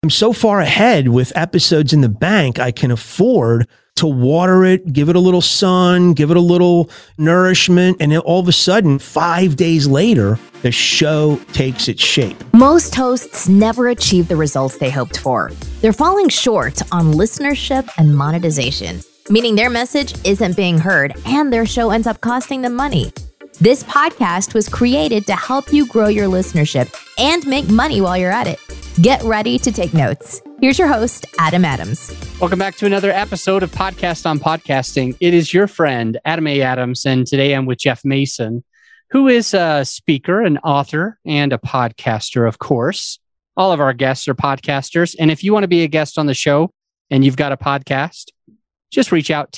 I'm so far ahead with episodes in the bank, I can afford to water it, give it a little sun, give it a little nourishment. And then all of a sudden, 5 days later, the show takes its shape. Most hosts never achieve the results they hoped for. They're falling short on listenership and monetization, meaning their message isn't being heard and their show ends up costing them money. This podcast was created to help you grow your listenership and make money while you're at it. Get ready to take notes. Here's your host, Adam Adams. Welcome back to another episode of Podcast on Podcasting. It is your friend, Adam A. Adams, and today I'm with Jeff Mason, who is a speaker, an author, and a podcaster, of course. All of our guests are podcasters, and if you want to be a guest on the show and you've got a podcast, just reach out,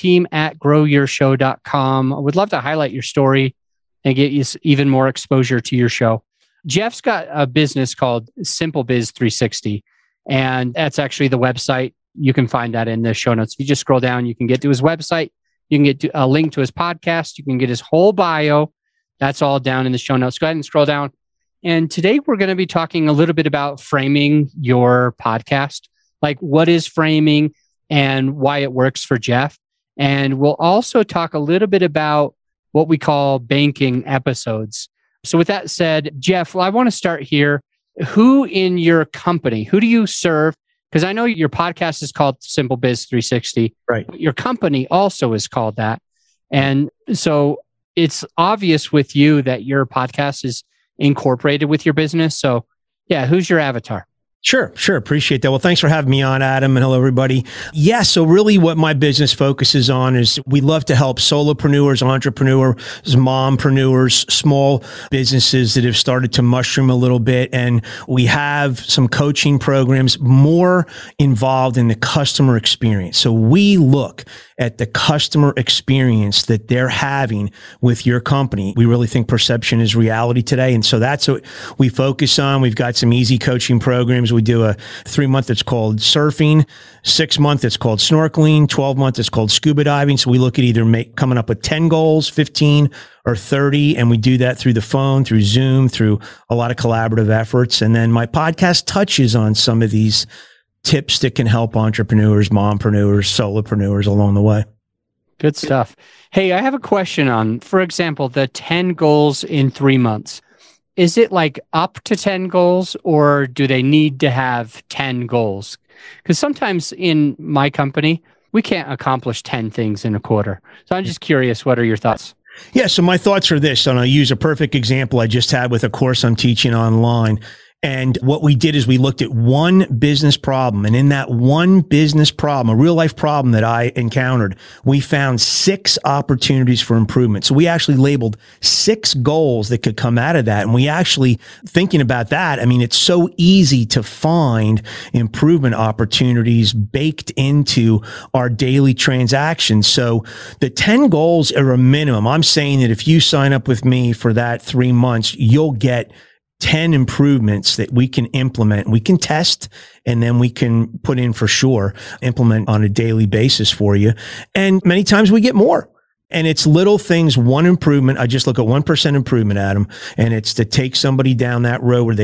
team@growyourshow.com. I would love to highlight your story and get you even more exposure to your show. Jeff's got a business called Simple Biz 360, and that's actually the website. You can find that in the show notes. If you just scroll down, you can get to his website. You can get to a link to his podcast. You can get his whole bio. That's all down in the show notes. Go ahead and scroll down. And today we're going to be talking a little bit about framing your podcast, like what is framing and why it works for Jeff. And we'll also talk a little bit about what we call banking episodes. So with that said, Jeff, I want to start here. Who in your company, who do you serve? Because I know your podcast is called Simple Biz 360. Right. Your company also is called that. And so it's obvious with you that your podcast is incorporated with your business. So yeah, who's your avatar? Sure. Appreciate that. Well, thanks for having me on, Adam, and hello, everybody. Yeah, so really what my business focuses on is we love to help solopreneurs, entrepreneurs, mompreneurs, small businesses that have started to mushroom a little bit. And we have some coaching programs more involved in the customer experience. So we look at the customer experience that they're having with your company. We really think perception is reality today. And so that's what we focus on. We've got some easy coaching programs. We do a 3-month that's called surfing, 6-month that's called snorkeling, 12-month that's called scuba diving. So we look at either coming up with 10 goals, 15 or 30. And we do that through the phone, through Zoom, through a lot of collaborative efforts. And then my podcast touches on some of these tips that can help entrepreneurs, mompreneurs, solopreneurs along the way. Good stuff. Hey, I have a question on, for example, the 10 goals in 3 months. Is it like up to 10 goals or do they need to have 10 goals? Because sometimes in my company, we can't accomplish 10 things in a quarter. So I'm just curious, what are your thoughts? Yeah, so my thoughts are this, and I'll use a perfect example I just had with a course I'm teaching online. And what we did is we looked at one business problem. And in that one business problem, a real life problem that I encountered, we found 6 opportunities for improvement. So we actually labeled 6 goals that could come out of that. And we actually, thinking about that, I mean, it's so easy to find improvement opportunities baked into our daily transactions. So the 10 goals are a minimum. I'm saying that if you sign up with me for that 3 months, you'll get 10 improvements that we can implement, we can test, and then we can put in for sure, implement on a daily basis for you. And many times we get more. And it's little things, one improvement. I just look at 1% improvement, Adam, and it's to take somebody down that road where they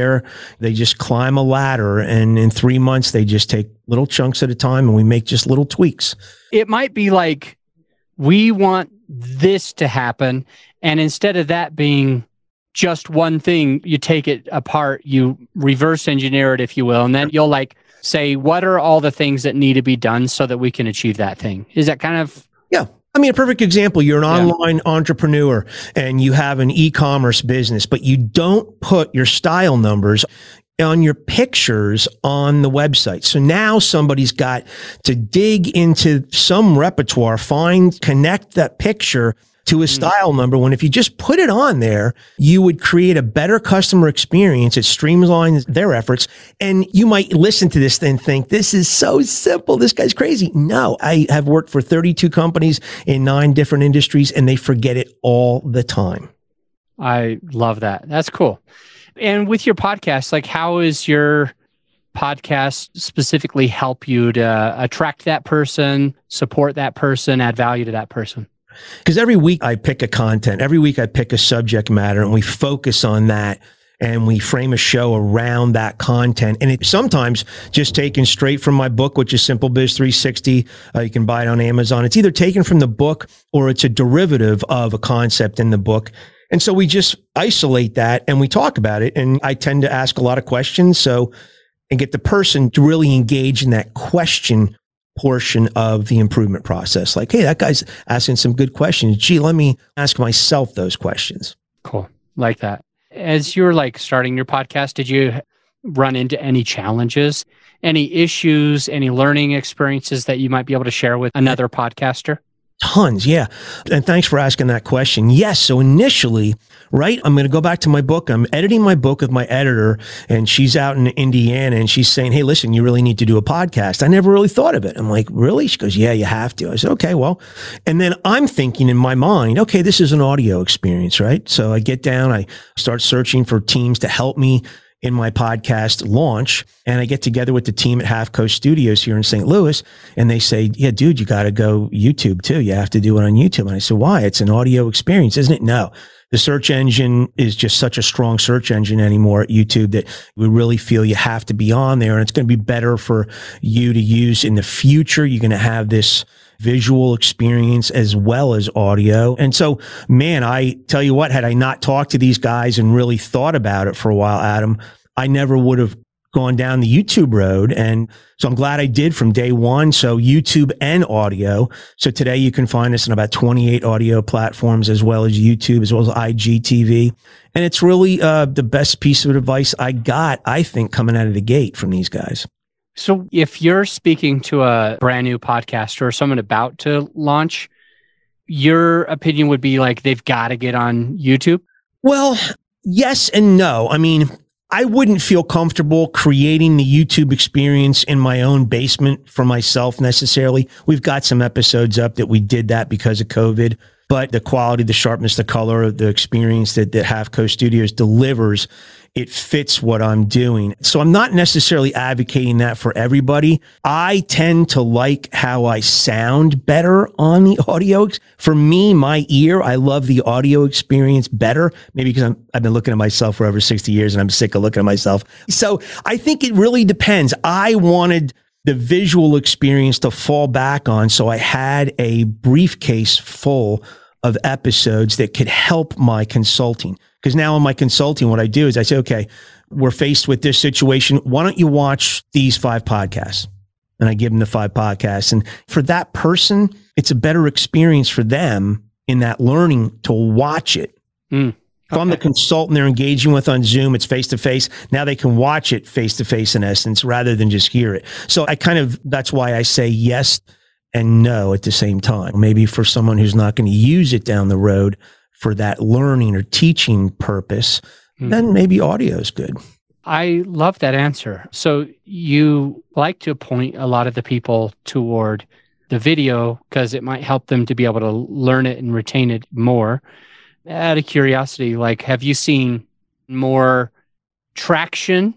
just climb a ladder. And in 3 months, they just take little chunks at a time and we make just little tweaks. It might be like, we want this to happen. And instead of that being just one thing, you take it apart, you reverse engineer it, if you will, and then you'll like say, what are all the things that need to be done so that we can achieve that thing? Is that kind of... Yeah. I mean, a perfect example, you're an online entrepreneur and you have an e-commerce business, but you don't put your style numbers on your pictures on the website. So now somebody's got to dig into some repertoire, connect that picture to a style number, when if you just put it on there, you would create a better customer experience. It streamlines their efforts. And you might listen to this and think, this is so simple. This guy's crazy. No, I have worked for 32 companies in 9 different industries, and they forget it all the time. I love that. That's cool. And with your podcast, like how is your podcast specifically help you to attract that person, support that person, add value to that person? Because every week I pick a content, every week I pick a subject matter, and we focus on that. and we frame a show around that content. And it's sometimes just taken straight from my book, which is Simple Biz 360. You can buy it on Amazon. It's either taken from the book or it's a derivative of a concept in the book. And so we just isolate that and we talk about it. And I tend to ask a lot of questions and get the person to really engage in that question portion of the improvement process. Like, hey, that guy's asking some good questions. Gee, let me ask myself those questions. Cool. Like that. As you're starting your podcast, did you run into any challenges, any issues, any learning experiences that you might be able to share with another podcaster? Tons, yeah. And thanks for asking that question. Yes. So initially, right, I'm going to go back to my book. I'm editing my book with my editor, and she's out in Indiana, and she's saying, hey, listen, you really need to do a podcast. I never really thought of it. I'm like, really? She goes, yeah, you have to. I said, okay, well, and then I'm thinking in my mind, okay, this is an audio experience, right? So I get down, I start searching for teams to help me in my podcast launch. And I get together with the team at Half Coast Studios here in St. Louis. And they say, yeah, dude, you got to go YouTube too. You have to do it on YouTube. And I said, why? It's an audio experience, isn't it? No, the search engine is just such a strong search engine anymore at YouTube that we really feel you have to be on there. And it's going to be better for you to use in the future. You're going to have this visual experience as well as audio. And so, man, I tell you what, had I not talked to these guys and really thought about it for a while, Adam, I never would have gone down the YouTube road. And so I'm glad I did from day one. So YouTube and audio. So today you can find us on about 28 audio platforms, as well as YouTube, as well as IGTV. And it's really the best piece of advice I got, I think, coming out of the gate from these guys. So if you're speaking to a brand new podcaster or someone about to launch, your opinion would be they've got to get on YouTube? Well, yes and no. I mean, I wouldn't feel comfortable creating the YouTube experience in my own basement for myself necessarily. We've got some episodes up that we did that because of COVID, but the quality, the sharpness, the color, the experience that Half Coast Studios delivers, it fits what I'm doing. So I'm not necessarily advocating that for everybody. I tend to like how I sound better on the audio. For me, my ear, I love the audio experience better, maybe because I've been looking at myself for over 60 years and I'm sick of looking at myself. So I think it really depends. I wanted the visual experience to fall back on, so I had a briefcase full of episodes that could help my consulting. Because now in my consulting, what I do is I say, okay, we're faced with this situation. Why don't you watch these 5 podcasts? And I give them the 5 podcasts. And for that person, it's a better experience for them in that learning to watch it. If I'm the consultant they're engaging with on Zoom, it's face-to-face. Now they can watch it face-to-face in essence, rather than just hear it. So that's why I say yes and no at the same time. Maybe for someone who's not going to use it down the road for that learning or teaching purpose, then maybe audio is good. I love that answer. So you like to point a lot of the people toward the video because it might help them to be able to learn it and retain it more. Out of curiosity, have you seen more traction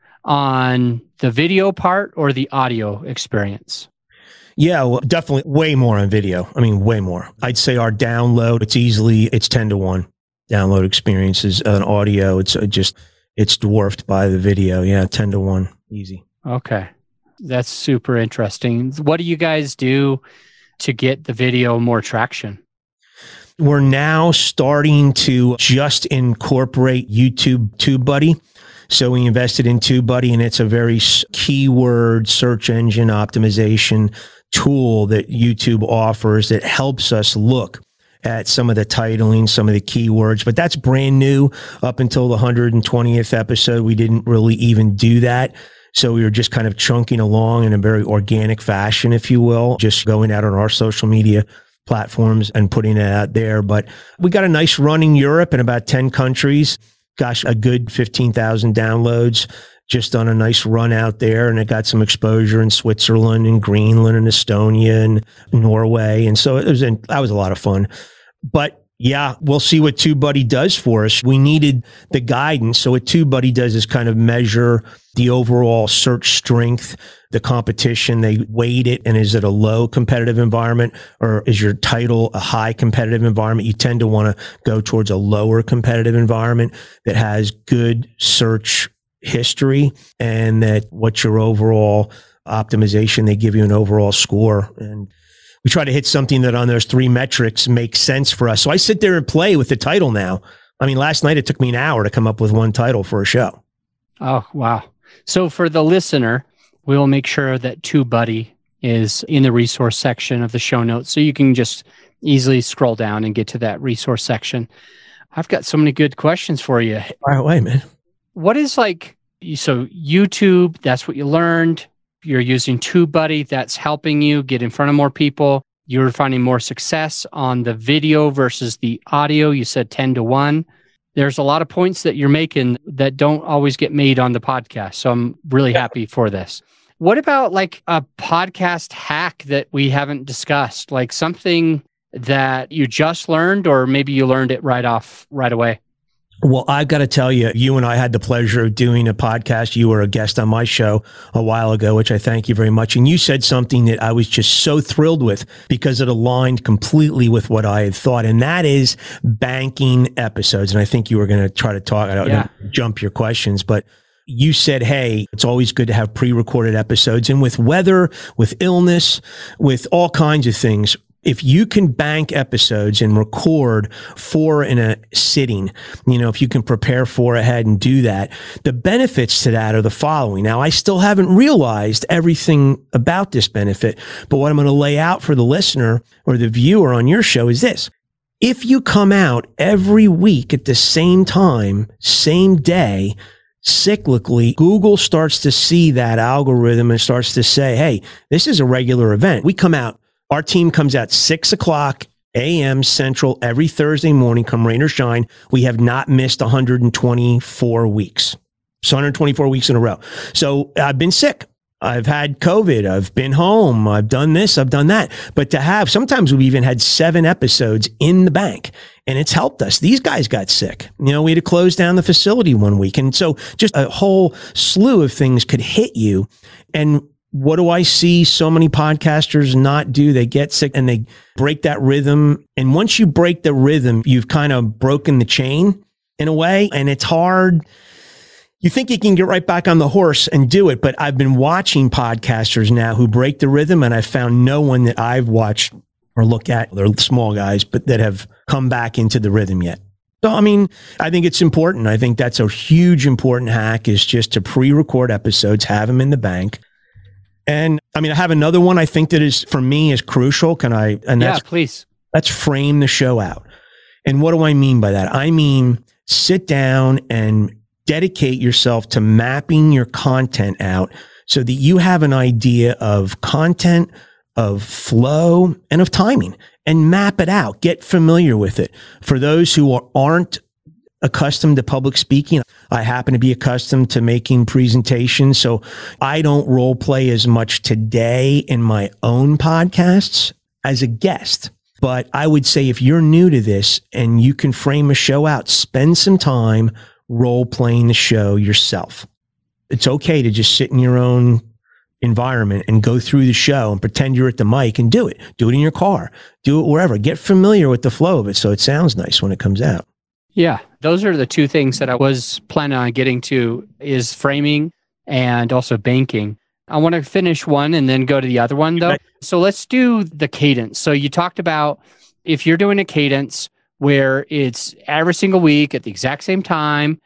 on the video part or the audio experience? Yeah, well, definitely way more on video. I mean, way more. I'd say our download, it's 10 to 1 download experiences on audio. It's dwarfed by the video. Yeah, 10 to 1, easy. Okay. That's super interesting. What do you guys do to get the video more traction? We're now starting to just incorporate YouTube TubeBuddy. So we invested in TubeBuddy, and it's a very keyword search engine optimization tool that YouTube offers that helps us look at some of the titling, some of the keywords, but that's brand new. Up until the 120th episode, we didn't really even do that. So we were just kind of chunking along in a very organic fashion, if you will, just going out on our social media platforms and putting it out there. But we got a nice run in Europe in about 10 countries. Gosh, a good 15,000 downloads just on a nice run out there. And it got some exposure in Switzerland and Greenland and Estonia and Norway. And so that was a lot of fun. But Yeah, we'll see what TubeBuddy does for us. We needed the guidance. So what TubeBuddy does is kind of measure the overall search strength, the competition. They weight it. And is it a low competitive environment, or is your title a high competitive environment? You tend to want to go towards a lower competitive environment that has good search history, and that what's your overall optimization. They give you an overall score. And we try to hit something that on those three metrics makes sense for us. So I sit there and play with the title now. I mean, last night it took me an hour to come up with one title for a show. Oh, wow. So for the listener, we will make sure that TubeBuddy is in the resource section of the show notes, so you can just easily scroll down and get to that resource section. I've got so many good questions for you. Fire away, man. What is so YouTube, that's what you learned. You're using TubeBuddy, that's helping you get in front of more people. You're finding more success on the video versus the audio. You said 10-1. There's a lot of points that you're making that don't always get made on the podcast. So I'm really happy for this. What about like a podcast hack that we haven't discussed? Like something that you just learned, or maybe you learned it right away? Well, I've got to tell you, you and I had the pleasure of doing a podcast. You were a guest on my show a while ago, which I thank you very much. And you said something that I was just so thrilled with because it aligned completely with what I had thought. And that is banking episodes. And I think you were going to try to talk, I don't jump your questions, but you said, hey, it's always good to have pre-recorded episodes. And with weather, with illness, with all kinds of things, if you can bank episodes and record 4 in a sitting, if you can prepare 4 ahead and do that, the benefits to that are the following. Now, I still haven't realized everything about this benefit, but what I'm going to lay out for the listener or the viewer on your show is this. If you come out every week at the same time, same day, cyclically, Google starts to see that algorithm and starts to say, hey, this is a regular event. We come out. Our team comes out 6:00 a.m. Central every Thursday morning, come rain or shine. We have not missed 124 weeks. It's 124 weeks in a row. So I've been sick. I've had COVID. I've been home. I've done this. I've done that. But sometimes we've even had 7 episodes in the bank, and it's helped us. These guys got sick. We had to close down the facility one week. And so just a whole slew of things could hit you. And what do I see so many podcasters not do? They get sick and they break that rhythm. And once you break the rhythm, you've kind of broken the chain in a way. And it's hard. You think you can get right back on the horse and do it. But I've been watching podcasters now who break the rhythm, and I've found no one that I've watched or look at, they're small guys, but that have come back into the rhythm yet. So, I think it's important. I think that's a huge important hack, is just to pre-record episodes, have them in the bank. And I have another one I think that is, for me, is crucial. Can I? And yeah, please. Let's frame the show out. And what do I mean by that? I mean, sit down and dedicate yourself to mapping your content out so that you have an idea of content, of flow, and of timing, and map it out. Get familiar with it. For those who aren't accustomed to public speaking, I happen to be accustomed to making presentations, so I don't role play as much today in my own podcasts as a guest. But I would say if you're new to this and you can frame a show out, spend some time role playing the show yourself. It's okay to just sit in your own environment and go through the show and pretend you're at the mic and do it. Do it in your car. Do it wherever. Get familiar with the flow of it so it sounds nice when it comes out. Yeah, those are the 2 things that I was planning on getting to, is framing and also banking. I want to finish one and then go to the other one, though. Okay. So let's do the cadence. So you talked about if you're doing a cadence where it's every single week at the exact same time,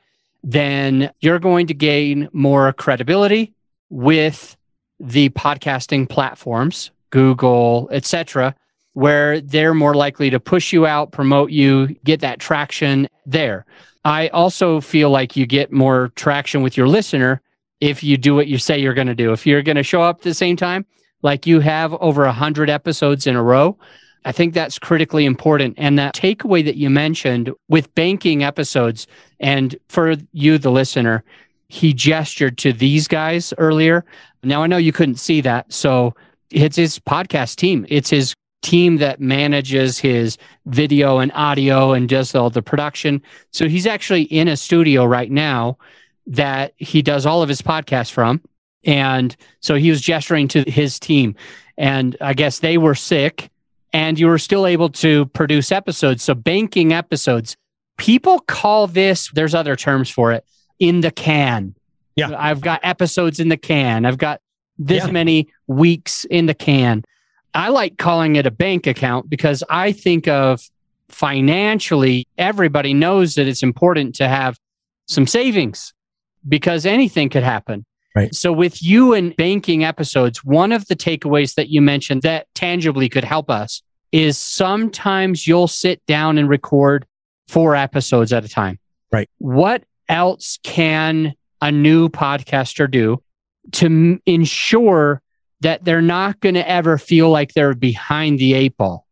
then you're going to gain more credibility with the podcasting platforms, Google, etc., where they're more likely to push you out, promote you, get that traction there. I also feel like you get more traction with your listener if you do what you say you're going to do. If you're going to show up at the same time, like you have over 100 episodes in a row, I think that's critically important. And that takeaway that you mentioned with banking episodes, and for you, the listener, he gestured to these guys earlier. Now, I know you couldn't see that. So it's his podcast team. It's his team that manages his video and audio and does all the production. So he's actually in a studio right now that he does all of his podcasts from. And so he was gesturing to his team. And I guess they were sick and you were still able to produce episodes. So banking episodes, people call this, there's other terms for it, in the can. Yeah. I've got episodes in the can. I've got this many weeks in the can. I like calling it a bank account because I think of financially, everybody knows that it's important to have some savings because anything could happen. Right. So with you and banking episodes, one of the takeaways that you mentioned that tangibly could help us is sometimes you'll sit down and record 4 episodes at a time. Right. What else can a new podcaster do to ensure that they're not going to ever feel like they're behind the 8 ball?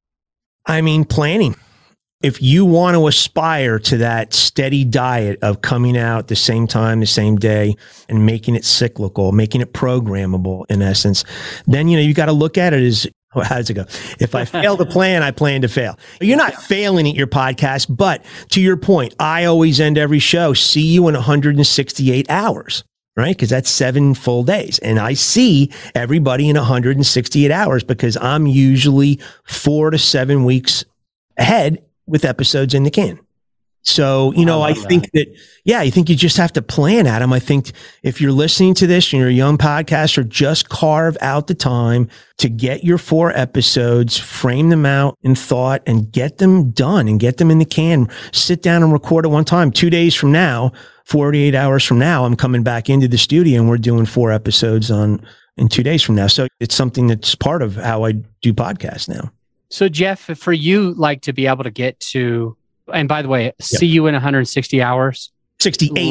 I mean, planning. If you want to aspire to that steady diet of coming out at the same time, the same day, and making it cyclical, making it programmable in essence, then, you got to look at it as, how does it go? If I fail to plan, I plan to fail. You're not failing at your podcast, but to your point, I always end every show, see you in 168 hours. Right? Because that's 7 full days. And I see everybody in 168 hours because I'm usually 4 to 7 weeks ahead with episodes in the can. So, I think I think you just have to plan, Adam. I think if you're listening to this and you're a young podcaster, just carve out the time to get your 4 episodes, frame them out in thought and get them done and get them in the can. Sit down and record at one time. 2 days from now, 48 hours from now, I'm coming back into the studio and we're doing 4 episodes in 2 days from now. So it's something that's part of how I do podcasts now. So Jeff, for you, like to be able to get to, and by the way, see you in 160 hours. 68.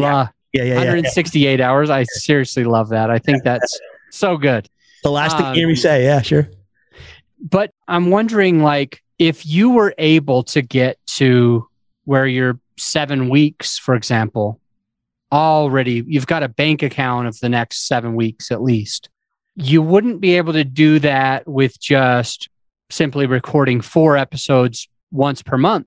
168 hours. I seriously love that. I think that's so good. The last thing you hear me say. Yeah, sure. But I'm wondering, like, if you were able to get to where you're 7 weeks, for example, already, you've got a bank account of the next 7 weeks at least. You wouldn't be able to do that with just simply recording 4 episodes once per month.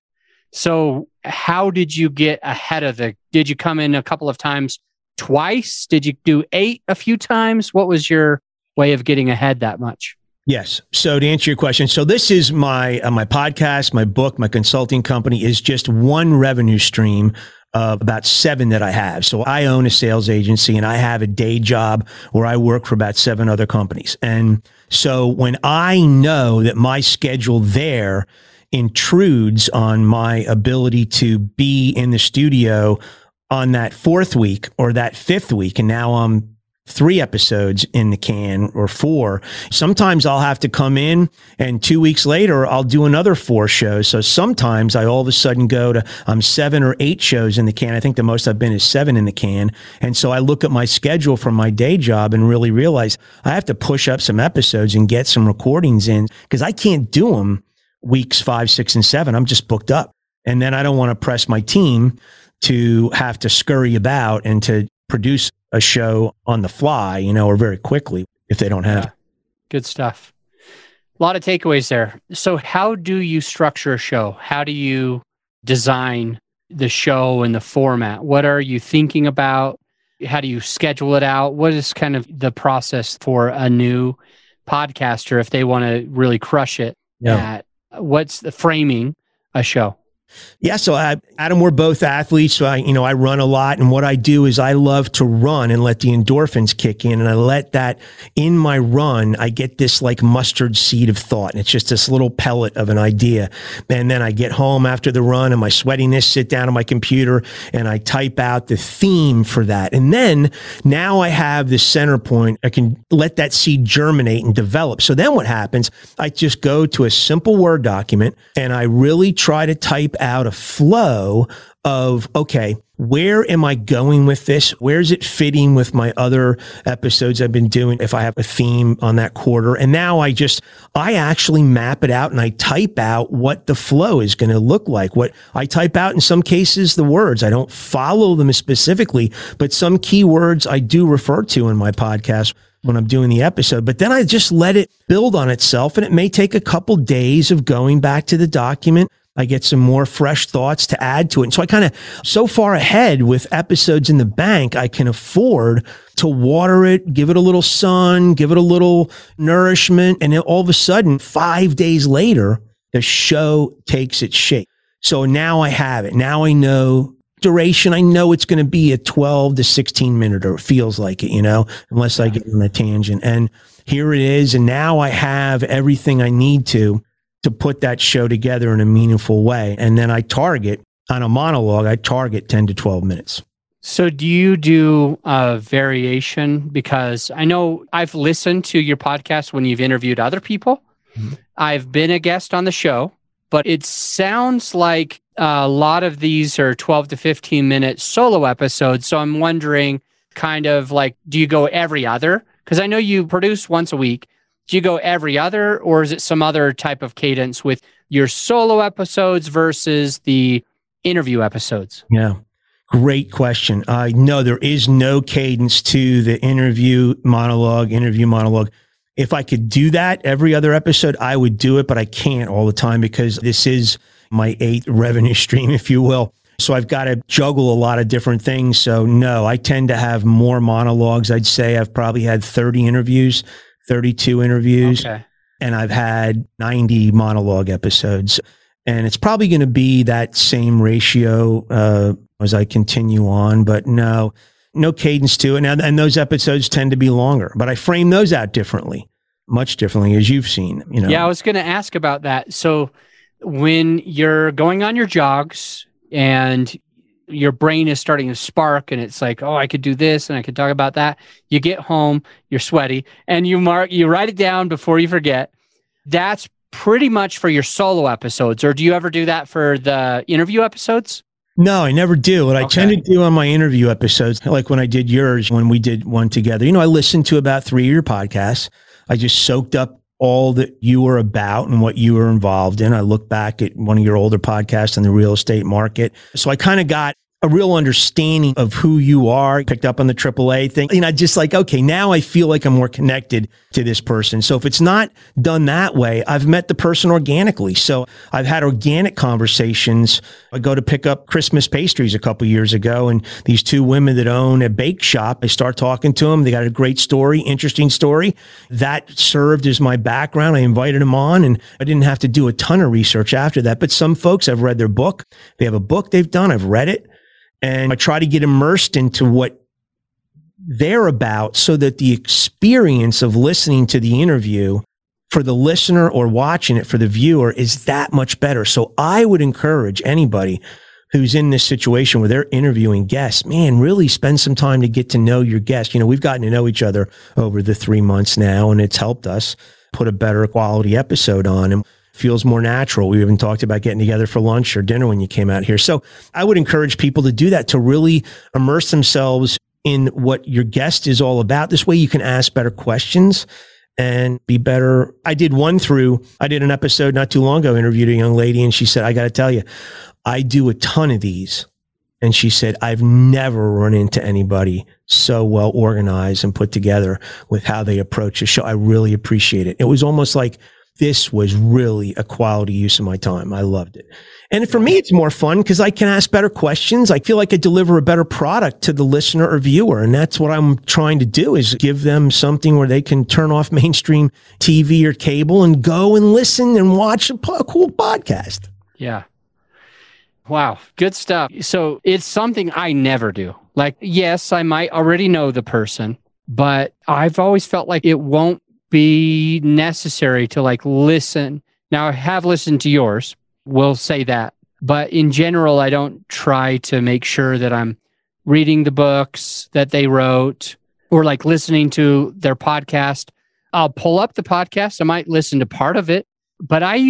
So how did you get ahead of it? Did you come in a couple of times twice? Did you do 8 a few times? What was your way of getting ahead that much? Yes. So to answer your question, so this is my podcast, my book, my consulting company is just one revenue stream of about 7 that I have. So I own a sales agency and I have a day job where I work for about 7 other companies. And so when I know that my schedule there intrudes on my ability to be in the studio on that 4th week or that 5th week, and now I'm 3 episodes in the can or 4. Sometimes I'll have to come in and 2 weeks later, I'll do another 4 shows. So sometimes I all of a sudden go to, I'm 7 or 8 shows in the can. I think the most I've been is 7 in the can. And so I look at my schedule from my day job and really realize I have to push up some episodes and get some recordings in because I can't do them weeks 5, 6, and 7. I'm just booked up. And then I don't want to press my team to have to scurry about and to produce a show on the fly, or very quickly if they don't have. Good stuff. A lot of takeaways there. So how do you structure a show? How do you design the show and the format? What are you thinking about? How do you schedule it out? What is kind of the process for a new podcaster if they want to really crush it? What's the framing a show? Yeah. So Adam, we're both athletes. So I run a lot. And what I do is I love to run and let the endorphins kick in. And I let that in my run, I get this like mustard seed of thought. And it's just this little pellet of an idea. And then I get home after the run and my sweatiness, sit down on my computer and I type out the theme for that. And then now I have this center point. I can let that seed germinate and develop. So then what happens? I just go to a simple Word document and I really try to type out a flow of, okay, where am I going with this? Where's it fitting with my other episodes I've been doing if I have a theme on that quarter? And now I actually map it out and I type out what the flow is going to look like. What I type out in some cases, the words, I don't follow them specifically, but some keywords I do refer to in my podcast. when I'm doing the episode, but then I just let it build on itself. And it may take a couple days of going back to the document. I get some more fresh thoughts to add to it. And so I kind of so far ahead with episodes in the bank, I can afford to water it, give it a little sun, give it a little nourishment. And then all of a sudden, 5 days later, the show takes its shape. So now I have it. Now I know duration. I know it's going to be a 12 to 16 minute, or it feels like it, unless I get on a tangent. And here it is. And now I have everything I need to put that show together in a meaningful way. And then I target on a monologue, I target 10 to 12 minutes. So do you do a variation? Because I know I've listened to your podcast when you've interviewed other people. Mm-hmm. I've been a guest on the show, but it sounds like a lot of these are 12 to 15 minute solo episodes. So I'm wondering kind of like, do you go every other? Because I know you produce once a week. Do you go every other, or is it some other type of cadence with your solo episodes versus the interview episodes? Yeah. Great question. No, there is no cadence to the interview monologue. If I could do that every other episode, I would do it, but I can't all the time because this is my 8th revenue stream, if you will. So I've got to juggle a lot of different things. So no, I tend to have more monologues. I'd say I've probably had 30 interviews, 32 interviews, and I've had 90 monologue episodes. And it's probably going to be that same ratio as I continue on, but no cadence to it. Now, and those episodes tend to be longer, but I frame those out differently, much differently, as you've seen. Yeah, I was going to ask about that. So when you're going on your jogs and your brain is starting to spark and it's like, oh, I could do this and I could talk about that. You get home, you're sweaty, and you write it down before you forget. That's pretty much for your solo episodes. Or do you ever do that for the interview episodes? No, I never do. What I tend to do on my interview episodes, like when I did yours, when we did one together, I listened to about 3 of your podcasts. I just soaked up all that you were about and what you were involved in. I looked back at one of your older podcasts on the real estate market. So I kind of got a real understanding of who you are, picked up on the AAA thing. Just like, okay, now I feel like I'm more connected to this person. So if it's not done that way, I've met the person organically. So I've had organic conversations. I go to pick up Christmas pastries a couple of years ago, and these 2 women that own a bake shop, I start talking to them. They got a great story, interesting story. That served as my background. I invited them on, and I didn't have to do a ton of research after that. But some folks, I've read their book. They have a book they've done. I've read it. And I try to get immersed into what they're about so that the experience of listening to the interview for the listener or watching it for the viewer is that much better. So I would encourage anybody who's in this situation where they're interviewing guests, man, really spend some time to get to know your guest. We've gotten to know each other over the 3 months now, and it's helped us put a better quality episode on. And feels more natural. We even talked about getting together for lunch or dinner when you came out here. So I would encourage people to do that, to really immerse themselves in what your guest is all about. This way you can ask better questions and be better. I did an episode not too long ago, interviewed a young lady, and she said, I got to tell you, I do a ton of these. And she said, I've never run into anybody so well organized and put together with how they approach a show. I really appreciate it. It was almost like, this was really a quality use of my time. I loved it. And for me, it's more fun because I can ask better questions. I feel like I deliver a better product to the listener or viewer. And that's what I'm trying to do, is give them something where they can turn off mainstream TV or cable and go and listen and watch a cool podcast. Yeah. Wow. Good stuff. So it's something I never do. Like, yes, I might already know the person, but I've always felt like it won't be necessary to listen. Now, I have listened to yours. We'll say that. But in general, I don't try to make sure that I'm reading the books that they wrote or listening to their podcast. I'll pull up the podcast. I might listen to part of it, but I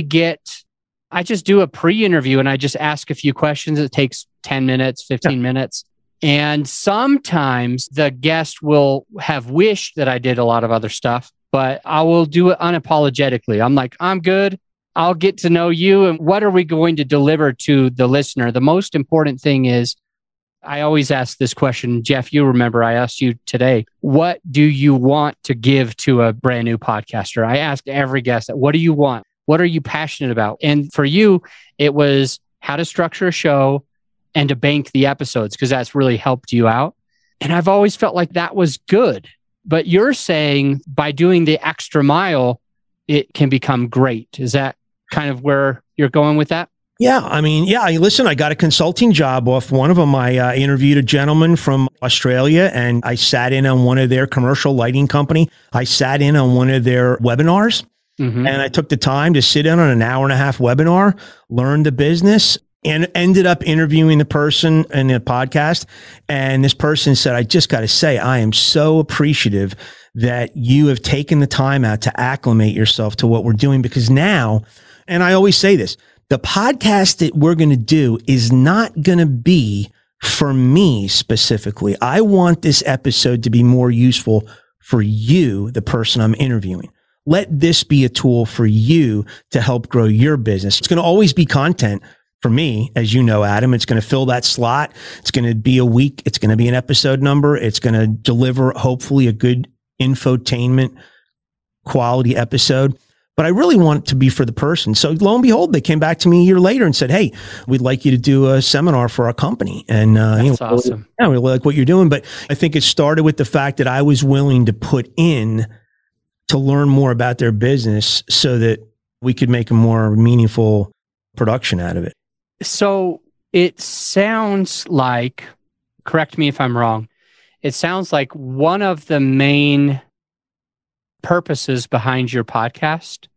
just do a pre-interview and I just ask a few questions. It takes 10 minutes, 15 minutes. And sometimes the guest will have wished that I did a lot of other stuff, but I will do it unapologetically. I'm like, I'm good. I'll get to know you. And what are we going to deliver to the listener? The most important thing is I always ask this question. Jeff, you remember I asked you today, what do you want to give to a brand new podcaster? I asked every guest, what do you want? What are you passionate about? And for you, it was how to structure a show and to bank the episodes, because that's really helped you out. And I've always felt like that was good. But you're saying by doing the extra mile, it can become great. Is that kind of where you're going with that? Yeah. I mean, listen, I got a consulting job off one of them. I interviewed a gentleman from Australia and I sat in on one of their commercial lighting company. I sat in on one of their webinars and I took the time to sit in on an 1.5-hour webinar, learn the business, and ended up interviewing the person in the podcast. And this person said, I just got to say, I am so appreciative that you have taken the time out to acclimate yourself to what we're doing, because now, and I always say this, the podcast that we're going to do is not going to be for me specifically. I want this episode to be more useful for you, the person I'm interviewing. Let this be a tool for you to help grow your business. It's going to always be content for me, as you know, Adam. It's going to fill that slot. It's going to be a week. It's going to be an episode number. It's going to deliver, hopefully, a good infotainment quality episode. But I really want it to be for the person. So lo and behold, they came back to me a year later and said, hey, we'd like you to do a seminar for our company. And that's awesome. Yeah, we really like what you're doing. But I think it started with the fact that I was willing to put in to learn more about their business so that we could make a more meaningful production out of it. So it sounds like, correct me if I'm wrong, it sounds like one of the main purposes behind your podcast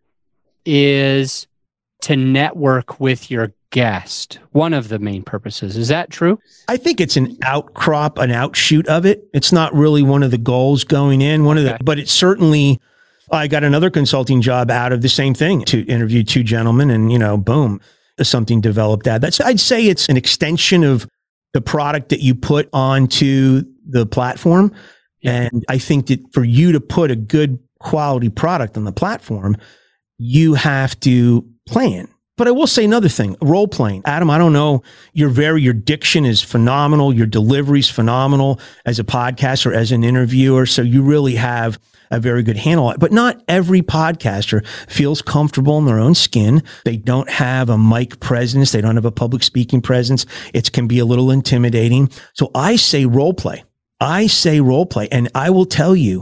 is to network with your guest. One of the main purposes. Is that true? I think it's an outcrop, an outshoot of it. It's not really one of the goals going in. But it's certainly, I got another consulting job out of the same thing to interview two gentlemen and, boom, something developed that. I'd say it's an extension of the product that you put onto the platform. And I think that for you to put a good quality product on the platform, you have to plan. But I will say another thing, role playing. Adam, I don't know, your diction is phenomenal. Your delivery is phenomenal as a podcaster, as an interviewer. So you really have a very good handle on it. But not every podcaster feels comfortable in their own skin. They don't have a mic presence. They don't have a public speaking presence. It can be a little intimidating. So I say role play. And I will tell you,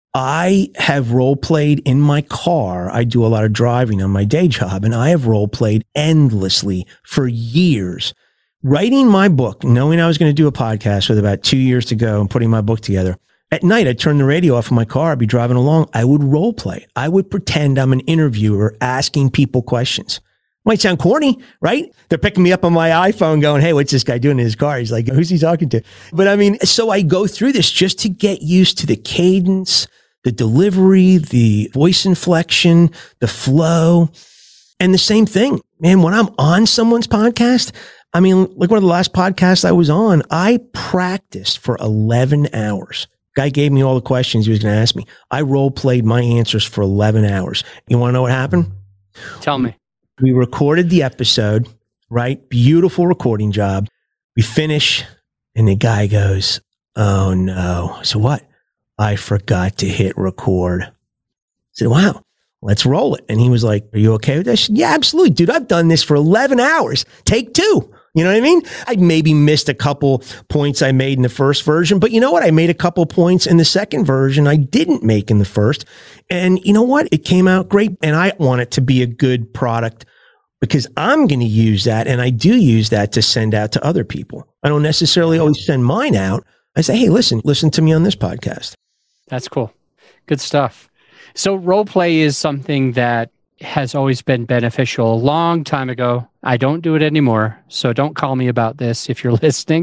I have role played in my car. I do a lot of driving on my day job, and I have role played endlessly for years. Writing my book, knowing I was going to do a podcast with about 2 years to go and putting my book together. At night, I'd turn the radio off in my car. I'd be driving along. I would role play. I would pretend I'm an interviewer asking people questions. Might sound corny, right? They're picking me up on my iPhone going, hey, what's this guy doing in his car? He's like, who's he talking to? But I mean, so I go through this just to get used to the cadence, the delivery, the voice inflection, the flow. And the same thing, man, when I'm on someone's podcast, I mean, like one of the last podcasts I was on, I practiced for 11 hours. Guy gave me all the questions he was going to ask me. I role played my answers for 11 hours. You want to know what happened? Tell me. We recorded the episode, right? Beautiful recording job. We finish and the guy goes, oh no. So what? I forgot to hit record. I said, wow, let's roll it. And he was like, are you okay with that? I said, yeah, absolutely, dude. I've done this for 11 hours. Take two. You know what I mean? I maybe missed a couple points I made in the first version, but you know what? I made a couple points in the second version I didn't make in the first. And you know what? It came out great. And I want it to be a good product because I'm going to use that. And I do use that to send out to other people. I don't necessarily always send mine out. I say, hey, listen to me on this podcast. That's cool. Good stuff. So role play is something that has always been beneficial. A long time ago, I don't do it anymore, so don't call me about this if you're listening.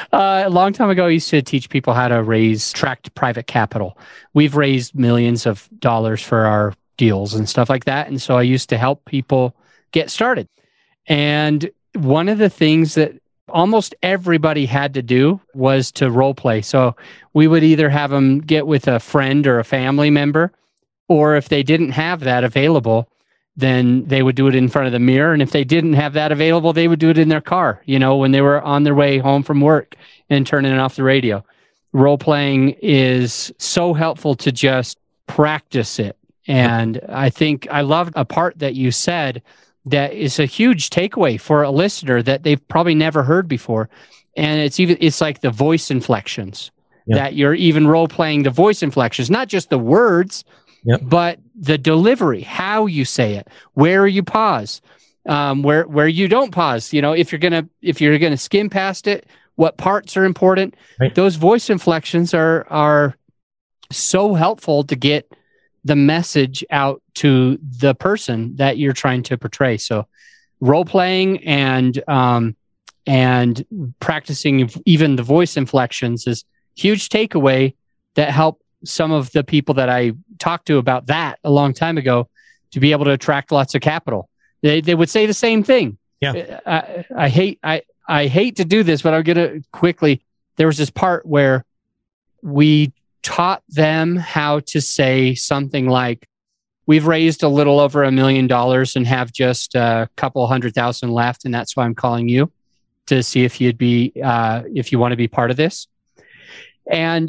A long time ago, I used to teach people how to raise tracked private capital. We've raised millions of dollars for our deals and stuff like that, and so I used to help people get started. And one of the things that almost everybody had to do was to role play. So we would either have them get with a friend or a family member, or if they didn't have that available, then they would do it in front of the mirror. And if they didn't have that available, they would do it in their car, when they were on their way home from work and turning off the radio. Role playing is so helpful to just practice it. And I think I loved a part that you said that is a huge takeaway for a listener that they've probably never heard before. And it's like the voice inflections, that you're even role playing the voice inflections, not just the words, but the delivery, how you say it, where you pause, where you don't pause. If you're gonna skim past it, what parts are important. Right. Those voice inflections are so helpful to get the message out to the person that you're trying to portray. So role playing and practicing even the voice inflections is huge takeaway that help some of the people that I talked to about that a long time ago to be able to attract lots of capital. They would say the same thing. Yeah. I hate to do this, but I'm going to quickly. There was this part where we taught them how to say something like, we've raised a little over $1 million and have just a couple 100,000 left. And that's why I'm calling you to see if you'd be, if you want to be part of this. And,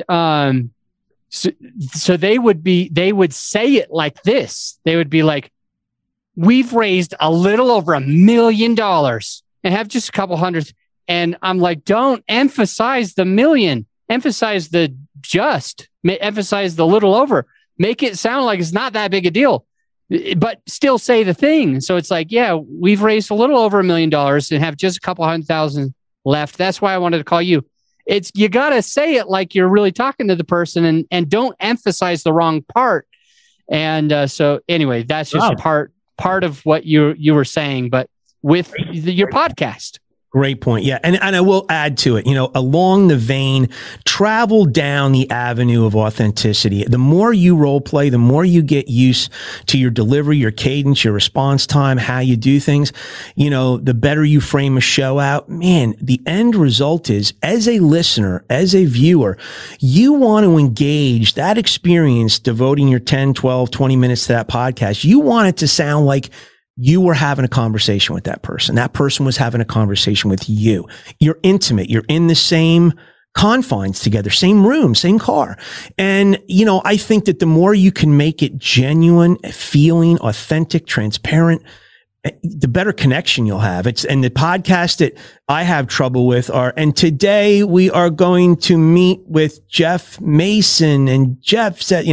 so they would say it like this. They would be like, we've raised a little over $1 million and have just a couple hundred. And I'm like, don't emphasize the million, emphasize the emphasize the little over, make it sound like it's not that big a deal, but still say the thing. So it's like, yeah, we've raised a little over $1 million and have just a couple 100,000 left. That's why I wanted to call you. You got to say it like you're really talking to the person and don't emphasize the wrong part. And so anyway, that's just part of what you were saying, but with your podcast. Great point. Yeah. And I will add to it, along the vein, travel down the avenue of authenticity. The more you role play, the more you get used to your delivery, your cadence, your response time, how you do things, the better you frame a show out. Man, the end result is, as a listener, as a viewer, you want to engage that experience, devoting your 10, 12, 20 minutes to that podcast. You want it to sound like you were having a conversation with that person. That person was having a conversation with you. You're intimate. You're in the same confines together, same room, same car. And, I think that the more you can make it genuine, feeling, authentic, transparent, the better connection you'll have. And the podcast that I have trouble with and today we are going to meet with Jeff Mason, and Jeff said,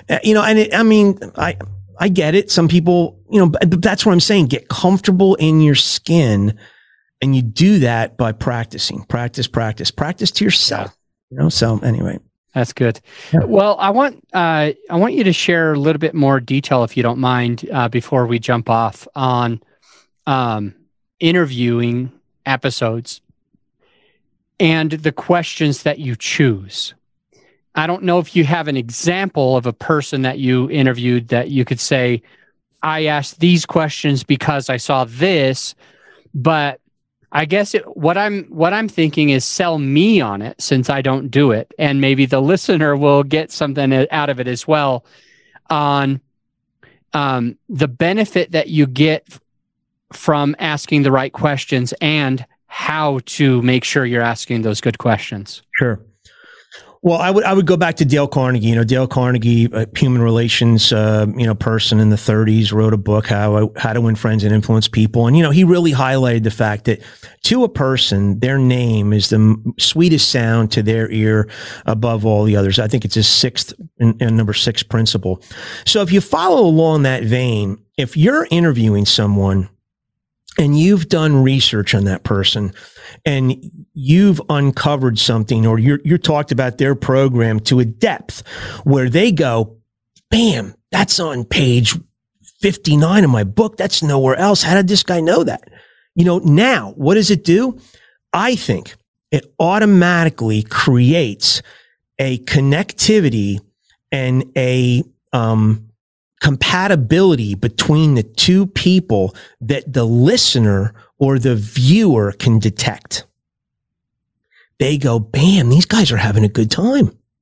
I get it. Some people, but that's what I'm saying. Get comfortable in your skin, and you do that by practicing. Practice to yourself. So anyway, that's good. Yeah. Well, I want you to share a little bit more detail, if you don't mind, before we jump off on interviewing episodes and the questions that you choose. I don't know if you have an example of a person that you interviewed that you could say, I asked these questions because I saw this, but I guess what I'm thinking is sell me on it, since I don't do it. And maybe the listener will get something out of it as well on the benefit that you get from asking the right questions and how to make sure you're asking those good questions. Sure. Well, I would go back to Dale Carnegie. Dale Carnegie, a human relations, person in the 30s, wrote a book, How to Win Friends and Influence People. And, he really highlighted the fact that to a person, their name is the sweetest sound to their ear above all the others. I think it's his number 6 principle. So if you follow along that vein, if you're interviewing someone and you've done research on that person and you've uncovered something, or you're talked about their program to a depth where they go, bam, that's on page 59 of my book. That's nowhere else. How did this guy know that? Now what does it do? I think it automatically creates a connectivity and a, compatibility between the two people that the listener or the viewer can detect. They go, bam, these guys are having a good time.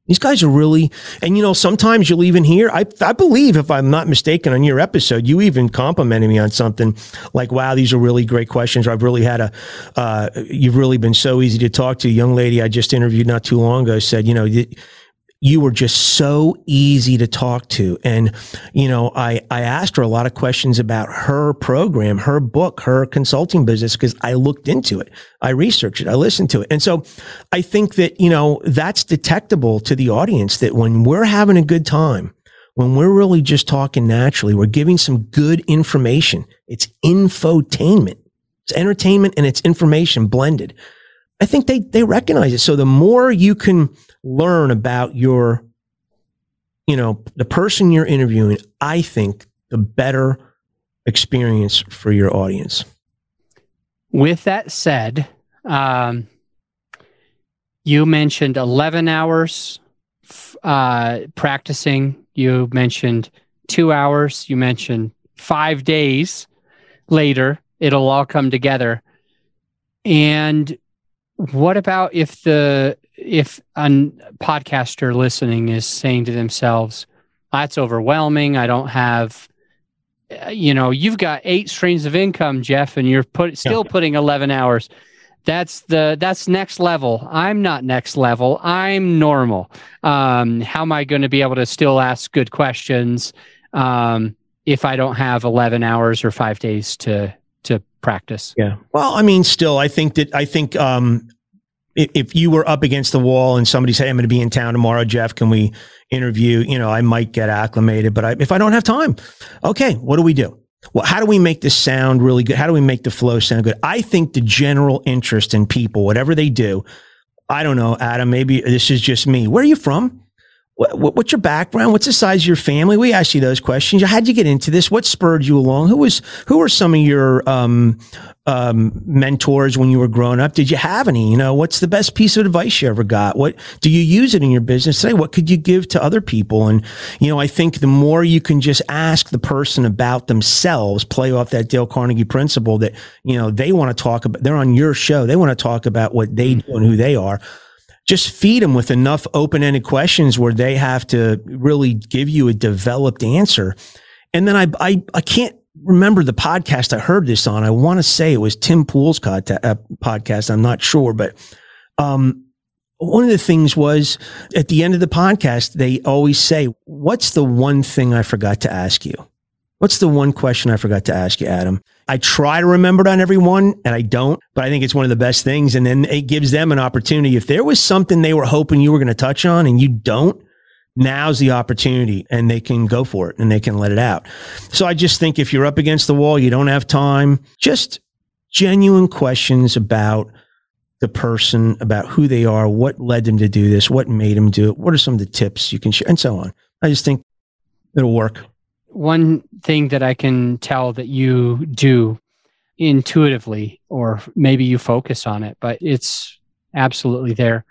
These guys are really, and sometimes you'll even hear, I believe, if I'm not mistaken, on your episode, you even complimented me on something like, wow, these are really great questions. Or I've really had you've really been so easy to talk to. A young lady I just interviewed not too long ago said, you were just so easy to talk to. And, I asked her a lot of questions about her program, her book, her consulting business, because I looked into it. I researched it. I listened to it. And so I think that, that's detectable to the audience, that when we're having a good time, when we're really just talking naturally, we're giving some good information. It's infotainment. It's entertainment and it's information blended. I think they recognize it. So the more you can learn about your, the person you're interviewing, I think the better experience for your audience. With that said, you mentioned 11 hours practicing. You mentioned 2 hours. You mentioned 5 days later, it'll all come together. And what about if a podcaster listening is saying to themselves, that's overwhelming. I don't have, you've got 8 streams of income, Jeff, and you're still putting 11 hours. That's next level. I'm not next level. I'm normal. How am I going to be able to still ask good questions if I don't have 11 hours or 5 days to practice? Yeah. Well, still, I think if you were up against the wall and somebody said, I'm going to be in town tomorrow, Jeff, can we interview? I might get acclimated, but if I don't have time, okay, what do we do? Well, how do we make this sound really good? How do we make the flow sound good? I think the general interest in people, whatever they do, I don't know, Adam, maybe this is just me. Where are you from? What's your background? What's the size of your family? We ask you those questions. How'd you get into this? What spurred you along? Who were some of your mentors when you were growing up? Did you have any? What's the best piece of advice you ever got? What do you use it in your business today? What could you give to other people? And I think the more you can just ask the person about themselves, play off that Dale Carnegie principle that they want to talk about. They're on your show. They want to talk about what they do and who they are. Just feed them with enough open-ended questions where they have to really give you a developed answer. And then I can't remember the podcast I heard this on. I want to say it was Tim Pool's podcast. I'm not sure, but one of the things was at the end of the podcast, they always say, what's the one thing I forgot to ask you? What's the one question I forgot to ask you, Adam? I try to remember it on every one, and I don't, but I think it's one of the best things. And then it gives them an opportunity. If there was something they were hoping you were going to touch on and you don't, now's the opportunity, and they can go for it and they can let it out. So I just think if you're up against the wall, you don't have time, just genuine questions about the person, about who they are, what led them to do this, what made them do it, what are some of the tips you can share, and so on. I just think it'll work. One thing that I can tell that you do intuitively, or maybe you focus on it, but it's absolutely there,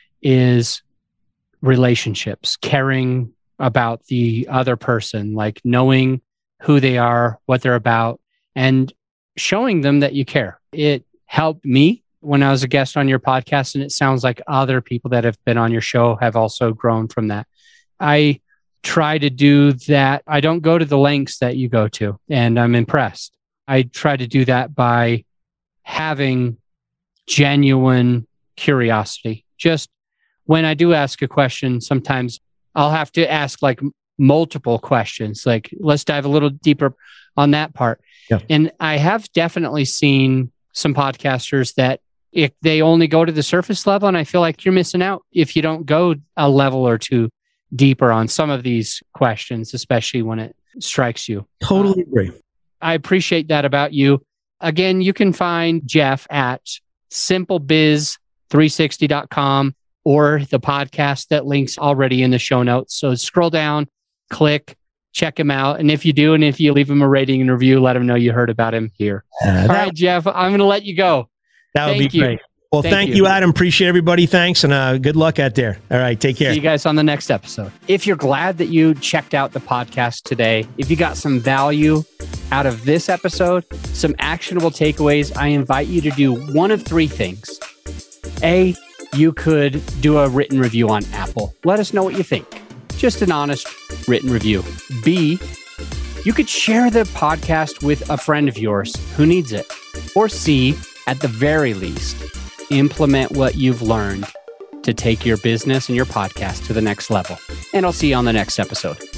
is relationships, caring about the other person, like knowing who they are, what they're about, and showing them that you care. It helped me when I was a guest on your podcast, and it sounds like other people that have been on your show have also grown from that. I try to do that. I don't go to the lengths that you go to, and I'm impressed. I try to do that by having genuine curiosity. Just when I do ask a question, sometimes I'll have to ask like multiple questions, like let's dive a little deeper on that part. Yeah. And I have definitely seen some podcasters that if they only go to the surface level, and I feel like you're missing out if you don't go a level or two deeper on some of these questions, especially when it strikes you. Totally agree. I appreciate that about you. Again, you can find Jeff at simplebiz360.com or the podcast that links already in the show notes. So scroll down, click, check him out. And if you do, and if you leave him a rating and review, let him know you heard about him here. All right, Jeff, I'm going to let you go. That would be great. Well, thank you, Adam. Appreciate everybody. Thanks. And good luck out there. All right. Take care. See you guys on the next episode. If you're glad that you checked out the podcast today, if you got some value out of this episode, some actionable takeaways, I invite you to do one of three things. A, you could do a written review on Apple. Let us know what you think. Just an honest written review. B, you could share the podcast with a friend of yours who needs it. Or C, at the very least, implement what you've learned to take your business and your podcast to the next level. And I'll see you on the next episode.